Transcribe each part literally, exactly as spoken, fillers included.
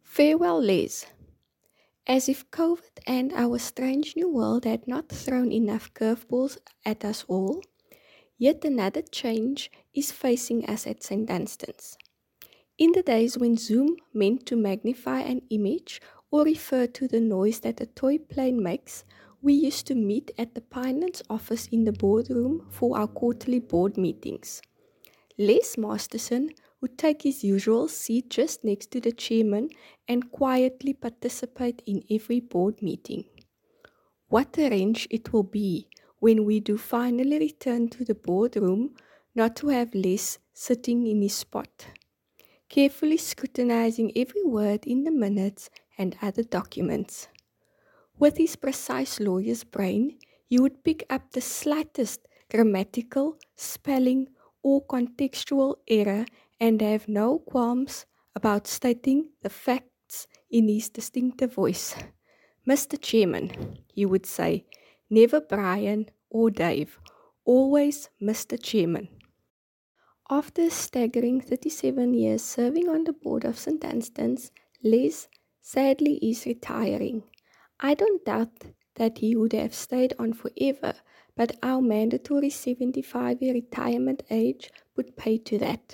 Farewell, Les. As if COVID and our strange new world had not thrown enough curveballs at us all, yet another change is facing us at Saint Dunstan's. In the days when Zoom meant to magnify an image or refer to the noise that a toy plane makes, we used to meet at the Pinelands office in the boardroom for our quarterly board meetings. Les Masterson would take his usual seat just next to the chairman and quietly participate in every board meeting. What a wrench it will be when we do finally return to the boardroom, not to have Les sitting in his spot, carefully scrutinizing every word in the minutes and other documents. With his precise lawyer's brain, he would pick up the slightest grammatical, spelling, or contextual error and have no qualms about stating the facts in his distinctive voice. Mister Chairman, he would say, never Brian or Dave, always Mister Chairman. After a staggering thirty-seven years serving on the board of Saint Dunstan's, Les sadly is retiring. I don't doubt that he would have stayed on forever, but our mandatory seventy-five-year retirement age would pay to that.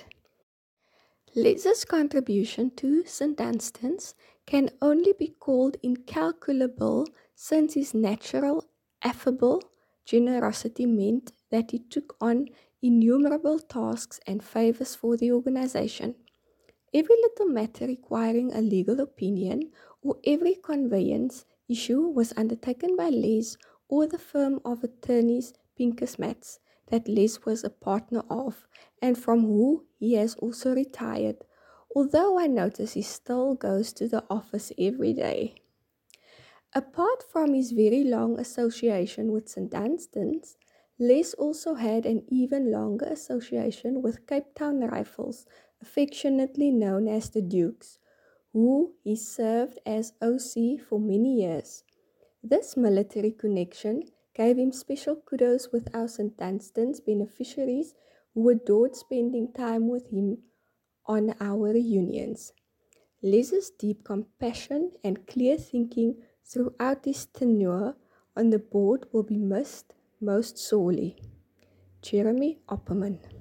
Les's contribution to Saint Dunstan's can only be called incalculable since his natural, affable generosity meant that he took on innumerable tasks and favors for the organization. Every little matter requiring a legal opinion or every conveyance issue was undertaken by Les or the firm of attorneys Pincus Mats that Les was a partner of and from who he has also retired, although I notice he still goes to the office every day. Apart from his very long association with Saint Dunstan's, Les also had an even longer association with Cape Town Rifles, affectionately known as the Dukes, who he served as O C for many years. This military connection gave him special kudos with our Saint Dunstan's beneficiaries who adored spending time with him on our reunions. Les's deep compassion and clear thinking throughout his tenure on the board will be missed most sorely. Jeremy Opperman.